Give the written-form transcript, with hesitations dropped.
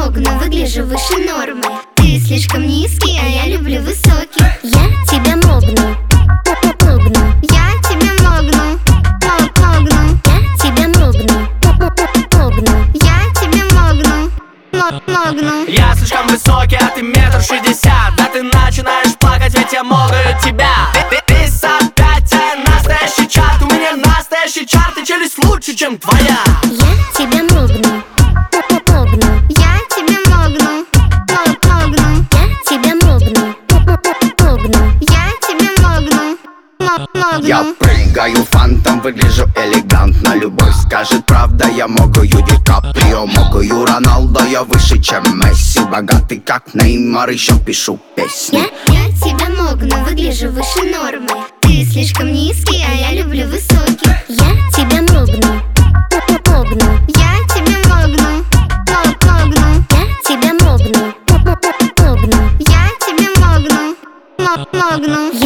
могну, выгляжу выше нормы. Ты слишком низкий, а я люблю высокий. Я тебя могну, могну. Я тебя могну, могну. Я тебя могну, могну. Я тебя могну, могну. Я слишком высокий, а ты 1,60 м. Да ты начинаешь плакать, ведь я могу тебя. Весь опять настоящий чарт. У меня настоящий чарт, и челюсть лучше, чем твоя. Я тебя могну, могну. Я тебя могну, могну. Я тебя могну, могну. Я тебя могну, могну. Я прыгаю фантом, выгляжу элегантно. Любовь скажет правда, я могу Ди Каприо, могу Роналдо, я выше, чем Месси. Богатый, как Неймар, еще пишу песни. Я тебя могну, выгляжу выше нормы. Ты слишком низкий, а я люблю высокий. Я тебя могну, могну. Я тебя могну, могну. Я тебя могну, могну. Я тебя могну, могну.